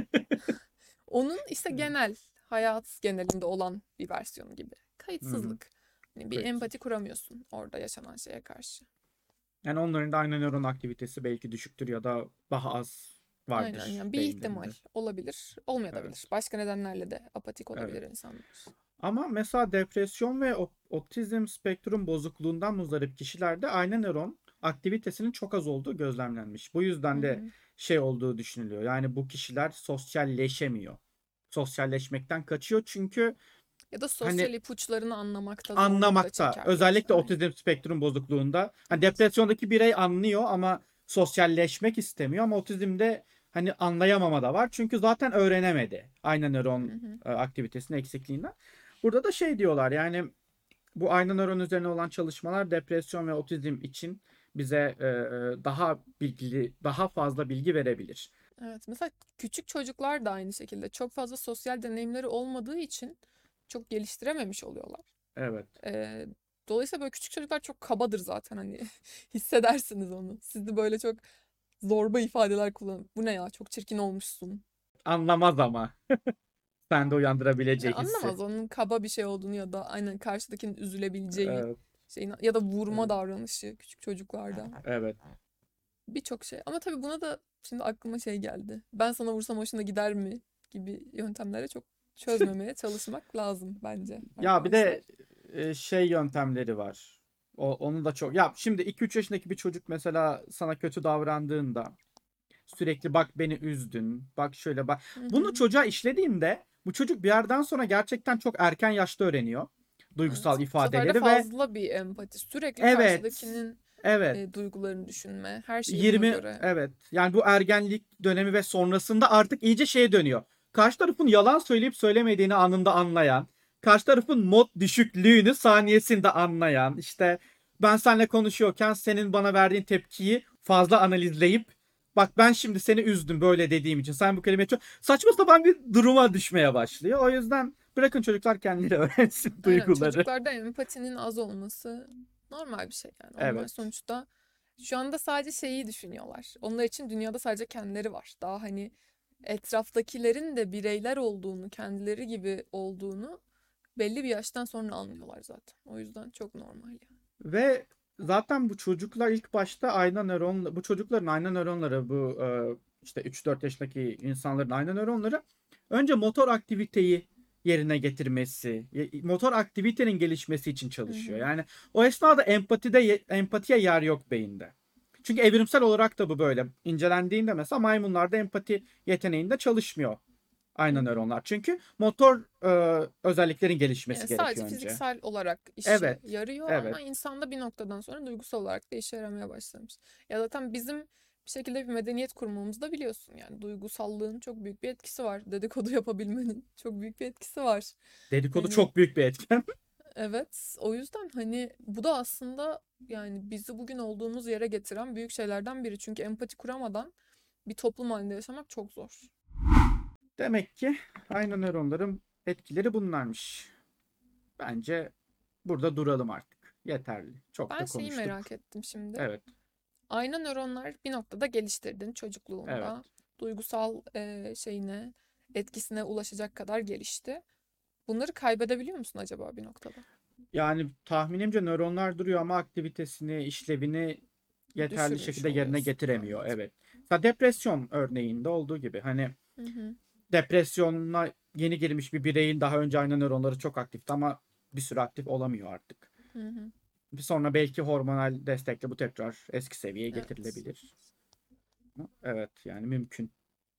Onun işte Evet. genel, hayat genelinde olan bir versiyonu gibi. Hı hı. Kayıtsızlık. Yani bir Kayıtsız. empati kuramıyorsun orada yaşanan şeye karşı. Yani onların da aynı nöron aktivitesi belki düşüktür ya da daha az Aynen vardır yani bir ihtimal beyinlerinde. olabilir, Evet. olmayabilir. Başka nedenlerle de apatik Evet. olabilir insanlar. Ama mesela depresyon ve otizm spektrum bozukluğundan muzdarip kişilerde ayna nöron aktivitesinin çok az olduğu gözlemlenmiş. Bu Hı yüzden de hı. şey olduğu düşünülüyor. Yani bu kişiler sosyalleşemiyor. Sosyalleşmekten kaçıyor çünkü Ya da hani sosyal ipuçlarını anlamakta zorluk da anlamakta çekerler. özellikle Aynen. otizm spektrum bozukluğunda hani Evet. depresyondaki birey anlıyor ama sosyalleşmek istemiyor ama otizmde hani anlayamama da var. Çünkü zaten öğrenemedi. Ayna Hı nöron hı. aktivitesinin eksikliğinden. Burada da şey diyorlar yani bu ayna nöron üzerine olan çalışmalar depresyon ve otizm için bize daha bilgili, daha fazla bilgi verebilir. Evet. Mesela küçük çocuklar da aynı şekilde çok fazla sosyal deneyimleri olmadığı için çok geliştirememiş oluyorlar. Evet. Ee, Dolayısıyla böyle küçük çocuklar çok kabadır zaten hani hissedersiniz onu. Siz de böyle çok zorba ifadeler kullanıp bu ne ya çok çirkin olmuşsun. Anlamaz ama sende Yani uyandırabileceği hissi. anlamaz onun kaba bir şey olduğunu ya da aynen karşıdakinin üzülebileceği Evet. şeyin ya da vurma Evet. davranışı küçük çocuklarda. Evet. Birçok şey. Ama tabii buna da şimdi aklıma şey geldi. Ben sana vursam hoşuna gider mi gibi yöntemlere çok çözmemeye çalışmak lazım bence Ya bir arkadaşlar. de şey yöntemleri var. Onu da çok. Ya şimdi 2-3 yaşındaki bir çocuk mesela sana kötü davrandığında sürekli bak beni üzdün. Bak şöyle bak. Hı Bunu hı. çocuğa işlediğinde bu çocuk bir yerden sonra gerçekten çok erken yaşta öğreniyor duygusal Evet. Bu sefer de ifadeleri ve fazla bir empati. Sürekli evet. karşıdakinin Evet. duygularını düşünme. Her şeyi buna 20 göre. evet. Yani bu ergenlik dönemi ve sonrasında artık iyice şeye dönüyor. Karşı tarafın yalan söyleyip söylemediğini anında anlayan, karşı tarafın mod düşüklüğünü saniyesinde anlayan, işte ben seninle konuşuyorken senin bana verdiğin tepkiyi fazla analizleyip bak ben şimdi seni üzdüm böyle dediğim için. Sen bu kelimeyi çok saçma sapan bir duruma düşmeye başlıyor. O yüzden bırakın çocuklar kendileri öğrensin Aynen duyguları. çocuklarda empatinin az olması normal bir şey yani. Onlar Evet. sonuçta şu anda sadece şeyi düşünüyorlar. Onlar için dünyada sadece kendileri var. Daha hani etraftakilerin de bireyler olduğunu, kendileri gibi olduğunu belli bir yaştan sonra anlıyorlar zaten. O yüzden çok normal yani. Ve zaten bu çocuklar ilk başta ayna nöron bu çocukların ayna nöronları bu işte 3-4 yaşındaki insanların ayna nöronları önce motor aktiviteyi yerine getirmesi, motor aktivitenin gelişmesi için Hı çalışıyor. hı. Yani o esnada empatiye yer yok beyinde. Çünkü evrimsel olarak da bu böyle. İncelendiğinde mesela maymunlarda empati yeteneğinde çalışmıyor Hı aynı hı. nöronlar. Çünkü motor özelliklerin Yani gelişmesi sadece gerekiyor önce. fiziksel olarak işe Evet, yarıyor evet. ama insanda bir noktadan sonra duygusal olarak da işe yaramaya başlamış. Ya zaten bizim bir şekilde bir medeniyet kurmamızda biliyorsun yani duygusallığın çok büyük bir etkisi var. Dedikodu yapabilmenin çok büyük bir etkisi var. Dedikodu Hani çok büyük bir etken. evet, o yüzden hani bu da aslında yani bizi bugün olduğumuz yere getiren büyük şeylerden biri. Çünkü empati kuramadan bir toplum halinde yaşamak çok zor. Demek ki aynı nöronların etkileri bunlarmış. Bence burada duralım artık. Yeterli. Çok Ben da şeyi konuştuk. merak ettim şimdi. Evet, Ayna nöronlar bir noktada geliştirdin evet. çocukluğunda. Duygusal şeyine, etkisine ulaşacak kadar gelişti. Bunları kaybedebiliyor musun acaba bir noktada? Yani tahminimce nöronlar duruyor ama aktivitesini, işlevini yeterli Düşürmüş şekilde yerine oluyorsun. getiremiyor. Anladım. Evet. Mesela depresyon örneğinde olduğu gibi hani Hı hı. depresyona yeni girmiş bir bireyin daha önce aynı nöronları çok aktifti ama bir süre aktif olamıyor artık. Hı hı. Bir sonra belki hormonal destekle bu tekrar eski seviyeye Evet. getirilebilir. Evet yani mümkün.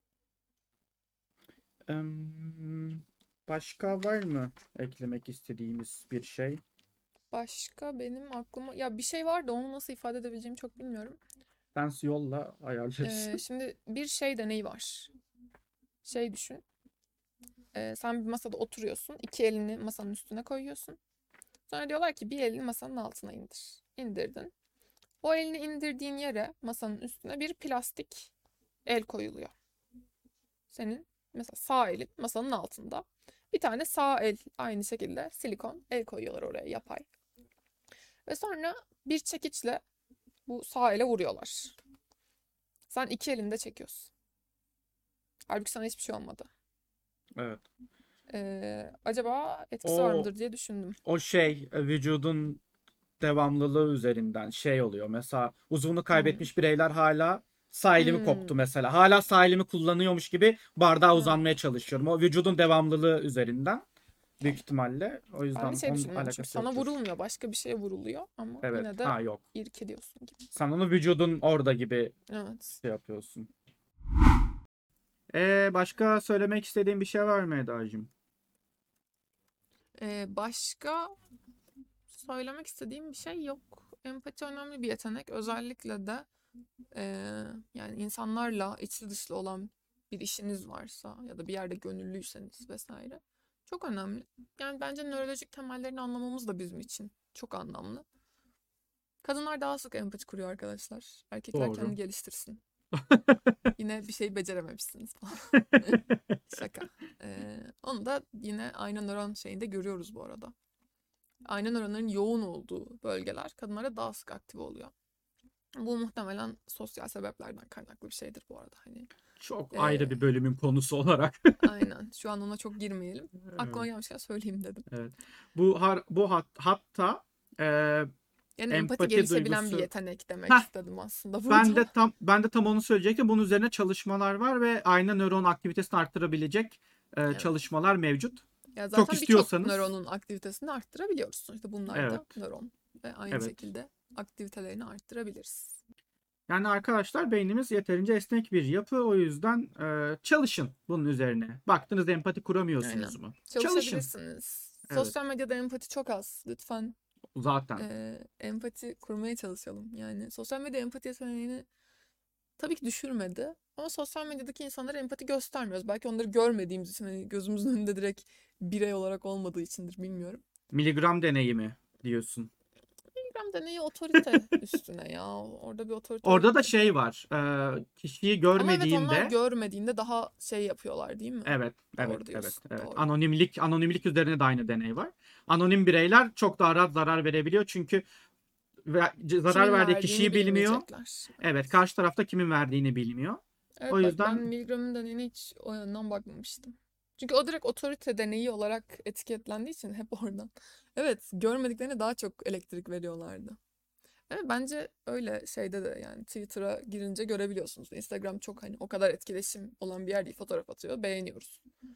Başka var mı eklemek istediğimiz bir şey? Başka benim aklıma ya bir şey var da onu nasıl ifade edebileceğimi çok bilmiyorum. Sen yolla ayarlarız. Şimdi bir şey deneyi var. Şey düşün. Sen bir masada oturuyorsun. İki elini masanın üstüne koyuyorsun. Sonra diyorlar ki bir elini masanın altına indir. İndirdin. O elini indirdiğin yere masanın üstüne bir plastik el koyuluyor. Senin mesela sağ elin masanın altında. Bir tane sağ el aynı şekilde silikon el koyuyorlar oraya yapay. Ve sonra bir çekiçle bu sağ ele vuruyorlar. Sen iki elinde çekiyorsun. Halbuki sana hiçbir şey olmadı. Evet. Acaba etkisi var O mıdır diye düşündüm. o şey vücudun devamlılığı üzerinden şey oluyor. Mesela uzvunu Hmm. kaybetmiş bireyler hala sağ elimi koptu Hmm. mesela. Hala sağ elimi kullanıyormuş gibi bardağa Ha. uzanmaya çalışıyorum. O vücudun devamlılığı üzerinden büyük Tamam. ihtimalle. O Ben de yüzden şey onun düşünmüşüm. alakası Sana yoktur. vurulmuyor. Başka bir şeye vuruluyor ama Evet. yine de Ha yok. irkiliyorsun gibi. Sen onu vücudun orada gibi Evet. şey yapıyorsun. Başka söylemek istediğin bir şey var mı Eda'cığım? Başka söylemek istediğim bir şey yok. Empati önemli bir yetenek. Özellikle de yani insanlarla içli dışlı olan bir işiniz varsa ya da bir yerde gönüllüyseniz vesaire. Çok önemli. Yani bence nörolojik temellerini anlamamız da bizim için çok anlamlı. Kadınlar daha sık empati kuruyor arkadaşlar. Erkekler Doğru. kendi geliştirsin. Yine bir şey becerememişsiniz falan. Şaka. Onu da yine ayna nöron şeyinde görüyoruz bu arada. Ayna nöronların yoğun olduğu bölgeler kadınlarda daha sık aktif oluyor. Bu muhtemelen sosyal sebeplerden kaynaklı bir şeydir bu arada. Hani Çok ayrı ee, bir bölümün konusu olarak. aynen. Şu an ona çok girmeyelim. Aklıma Evet. gelmişken söyleyeyim dedim. Evet. Hatta e, Yani empati empati gelişebilen bir duygusu. yetenek demek Heh, istedim aslında ben burada. de tam onu söyleyecektim. Bunun üzerine çalışmalar var ve ayna nöron aktivitesini arttırabilecek Evet. çalışmalar mevcut. Ya Çok zaten birçok istiyorsanız nöronun aktivitesini arttırabiliyoruz. Sonuçta bunlar evet. da nöron ve aynı Evet. şekilde aktivitelerini arttırabiliriz. Yani arkadaşlar beynimiz yeterince esnek bir yapı. O yüzden çalışın bunun üzerine. Baktınız empati kuramıyorsunuz Aynen. mu? Çalışın. Çalışabilirsiniz. Evet. Sosyal medyada empati çok az. Lütfen Zaten. empati kurmaya çalışalım. Yani sosyal medya empati yeteneğini tabii ki düşürmedi. Ama sosyal medyadaki insanlara empati göstermiyoruz. Belki onları görmediğimiz için hani gözümüzün önünde direkt birey olarak olmadığı içindir bilmiyorum. Miligram deneyimi diyorsun. Instagram deneyi otorite üstüne ya. Orada bir otorite Orada da yok. şey var. Kişiyi Ama evet onlar görmediğinde görmediğinde daha şey yapıyorlar değil mi? evet, evet, Doğru evet, diyorsun. evet. Doğru. Anonimlik üzerine de aynı deney var. Anonim bireyler çok daha rahat zarar verebiliyor çünkü zarar Kimin verdiği verdiğini kişiyi bilmiyor. bilmeyecekler. Evet, Evet. karşı tarafta kimin verdiğini bilmiyor. O Evet bak ben yüzden Milgram'ın deneyine hiç o yönden bakmamıştım. Çünkü o direkt otorite deneyi olarak etiketlendiği için hep oradan. Evet görmediklerine daha çok elektrik veriyorlardı. Evet bence öyle şeyde de yani Twitter'a girince görebiliyorsunuz. Instagram çok hani o kadar etkileşim olan bir yer değil. Fotoğraf atıyor, beğeniyoruz.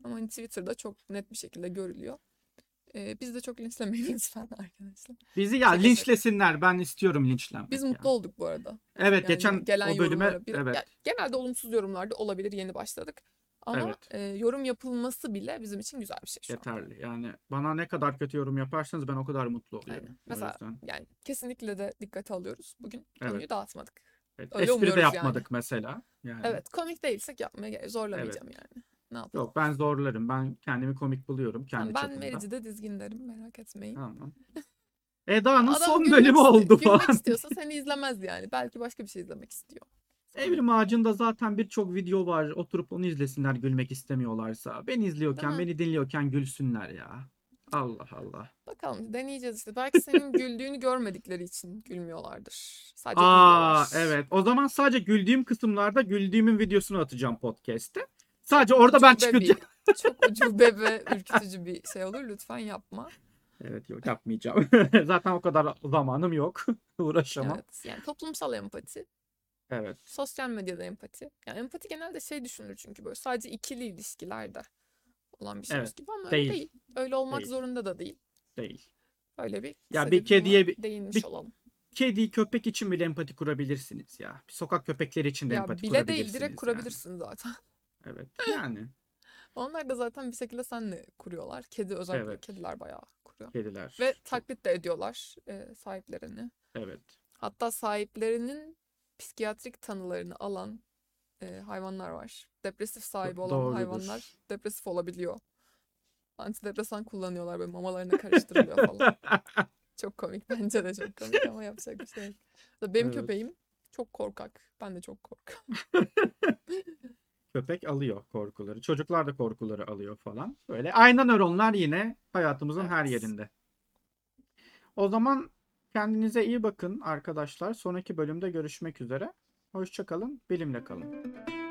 Ama hani Twitter'da çok net bir şekilde görülüyor. Biz de çok linçlemeyin lütfen arkadaşlar. Bizi ya Şaka şaka. linçlesinler. Ben istiyorum linçlenmek Biz ya. mutlu olduk bu arada. Evet, Yani geçen gelen o bölüme yorumlara evet. genelde olumsuz yorumlar da olabilir, yeni başladık. Ama Evet. yorum yapılması bile bizim için güzel bir şey şu an. Yeterli. Yani bana ne kadar kötü yorum yaparsanız ben o kadar mutlu oluyorum. Aynen. O Mesela yüzden. yani kesinlikle de dikkate alıyoruz. Bugün Evet. konuyu dağıtmadık. Evet. Öyle Espri de umuyoruz yani. yapmadık mesela. Yani. Evet, komik değilsek yapmaya Evet. zorlamayacağım yani. Ne yapalım? Yok, ben zorlarım. Ben kendimi komik buluyorum Tamam, kendi ben çapımda. Meriç'i dizgin derim, merak etmeyin. Tamam. Ya Eda'nın adam son gülmek bölümü oldu gülmek falan. istiyorsa seni izlemez yani. Belki başka bir şey izlemek istiyor. Sonra, Evrim Ağacı'nda zaten birçok video var. Oturup onu izlesinler gülmek istemiyorlarsa. Beni değil izliyorken, mi? beni dinliyorken gülsünler ya. Allah Allah. Bakalım, deneyeceğiz işte. Belki senin güldüğünü görmedikleri için gülmüyorlardır. Sadece Aa, duyuyorlar. evet. O zaman sadece güldüğüm kısımlarda güldüğümün videosunu atacağım podcast'te. Çok Sadece orada ben ucube çıkacağım. çok ucube ve ürkütücü bir şey olur. Lütfen yapma. Evet, yok, yapmayacağım. Zaten o kadar zamanım yok. Uğraşamam. Evet. Yani toplumsal empati, Evet. sosyal medyada empati. Yani empati genelde şey düşünülür, çünkü böyle sadece ikili ilişkilerde olan bir şeymiş Evet. gibi, ama öyle Değil. değil. Öyle olmak Değil. zorunda da değil. Değil. Öyle bir Ya kısaca bir bir buna kediye değinmiş bir olalım. kedi köpek için bile empati kurabilirsiniz ya. Bir sokak köpekleri için de Ya empati bile değil, direkt kurabilirsiniz yani. kurabilirsin zaten. Evet. Yani. Onlar da zaten bir şekilde seninle kuruyorlar. Kedi, özellikle Evet. kediler bayağı kuruyor. Ve Kediler çok. taklit de ediyorlar sahiplerini. Evet. Hatta sahiplerinin psikiyatrik tanılarını alan hayvanlar var. Depresif sahibi olan hayvanlar Doğrudur. depresif olabiliyor. Antidepresan kullanıyorlar, böyle mamalarına karıştırılıyor falan. Çok komik, bence de çok komik, ama yapacak bir şey yok. Mesela benim Evet. köpeğim çok korkak. Ben de çok korkak. Köpek alıyor korkuları. Çocuklar da korkuları alıyor falan. Böyle ayna nöronlar yine hayatımızın her Evet. yerinde. O zaman kendinize iyi bakın arkadaşlar. Sonraki bölümde görüşmek üzere. Hoşça kalın, bilimle kalın.